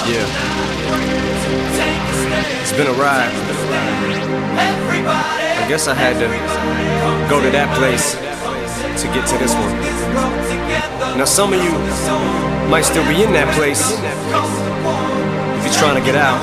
Yeah. It's been a ride. I guess I had to go to that place to get to this one. Now some of you might still be in that place. If you're trying to get out,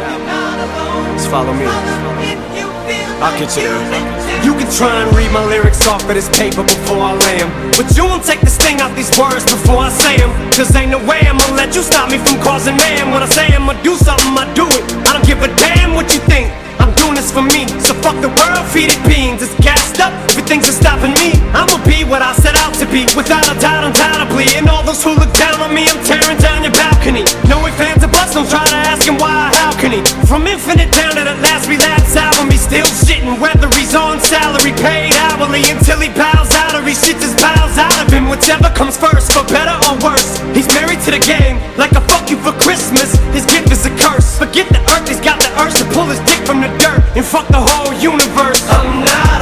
just follow me. I'll get you there. You can try and read my lyrics off of this paper before I lay them, but you won't take the sting out these words before I say them. Cause ain't no way I'ma let you stop me from causing mayhem. When I say I'ma do something, I do it. I don't give a damn what you think. I'm doing this for me, so fuck the world, feed it beans. It's gassed up, everything's just stopping me. I'ma be what I set out to be, without a doubt, undoubtedly. And all those who look down on me, I'm tearing down your balcony. No ifs, ands, or buts, don't try to ask him why or how can he. From Infinite down to the last relapse album, he's still shitting. Whether he's on salary, paid hourly, until he bows out or he shit just piles out of him. Whichever comes first, for better or worse. He's married to the game, like a fuck you for Christmas. His gift is a curse. Forget the earth, he's got the urge to pull his dick from the dirt and fuck the whole universe. I'm not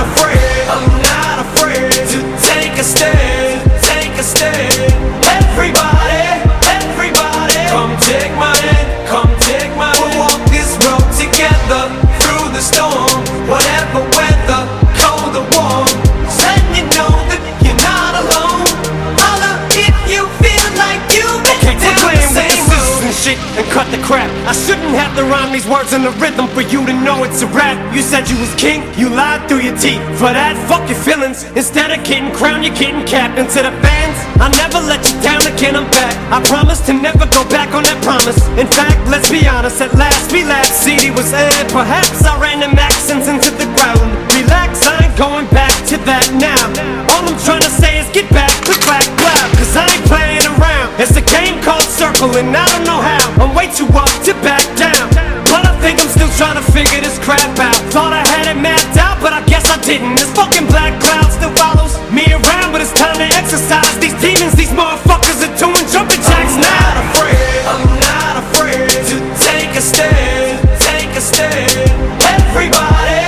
afraid to take a stand, take a stand. Everybody, come take my hand, come take my hand. We'll walk this road together, through the storm, whatever weather, cold or warm. Letting you know that you're not alone. Holla if you feel like you've been down the same road. And shit, and cut the crap. I shouldn't have to rhyme these words in the rhythm for you to know it's a rap. You said you was king, you lied through your teeth. For that, fuck your feelings. Instead of getting crowned, you're getting capped. And to the fans, I never let you down again, I'm back. I promise to never go back on that promise. In fact, let's be honest, at last we laughed. CD was aired, perhaps I ran them accents into the ground. Relax, I ain't going back to that now. All I'm trying to say is get back, click back, blah. Cause I ain't playing around. It's a game called Circle and I don't know how. I'm way too up to back down, but I think I'm still trying to figure this crap out. Thought I had it mapped out, but I guess I didn't. This fucking black cloud still follows me around, but it's time to exercise these demons. These motherfuckers are doing jumping jacks now. I'm not afraid to take a stand, take a stand. Everybody,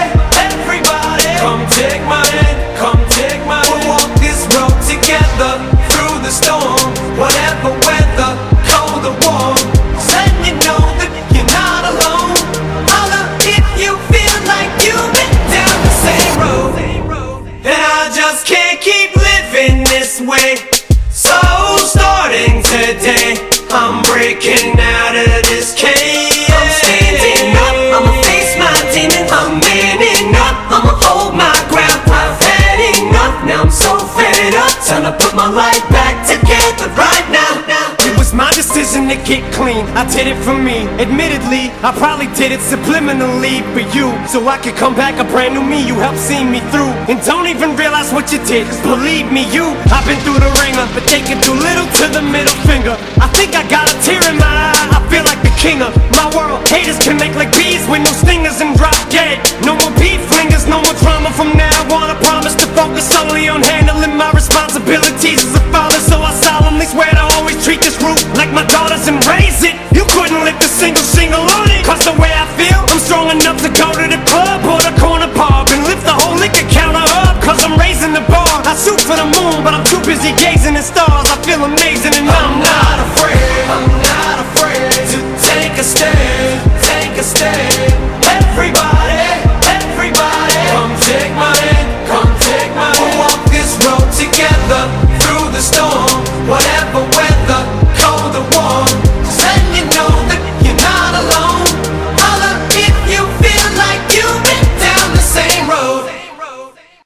come take my hand, come take my hand. We'll walk this road together, through the storm, whatever weather, cold or warm. Letting you know that you're not alone. Holla if you feel like you've been down the same road. And I just can't keep living this way. So starting today, I'm breaking out of this cage. I'm standing up, I'ma face my demons. I'm manning up, I'ma hold my ground. I've had enough, now I'm so fed up. Time to put my life back together right now. It was my decision to get clean, I did it for me. Admittedly, I probably did it subliminally for you, so I could come back a brand new me. You helped see me through, and don't even realize what you did. Cause believe me, I've been through the ringer, but taking too little to the middle finger. I think I got a tear in my eye, I feel like the king of my world. Haters can make like bees with no stingers and drop dead. No more beef flingers, no more drama from now on. I promise to focus solely on handling my responsibilities as a father. So I solemnly swear to always treat this roof like my daughters and raise it. You couldn't lift a single shit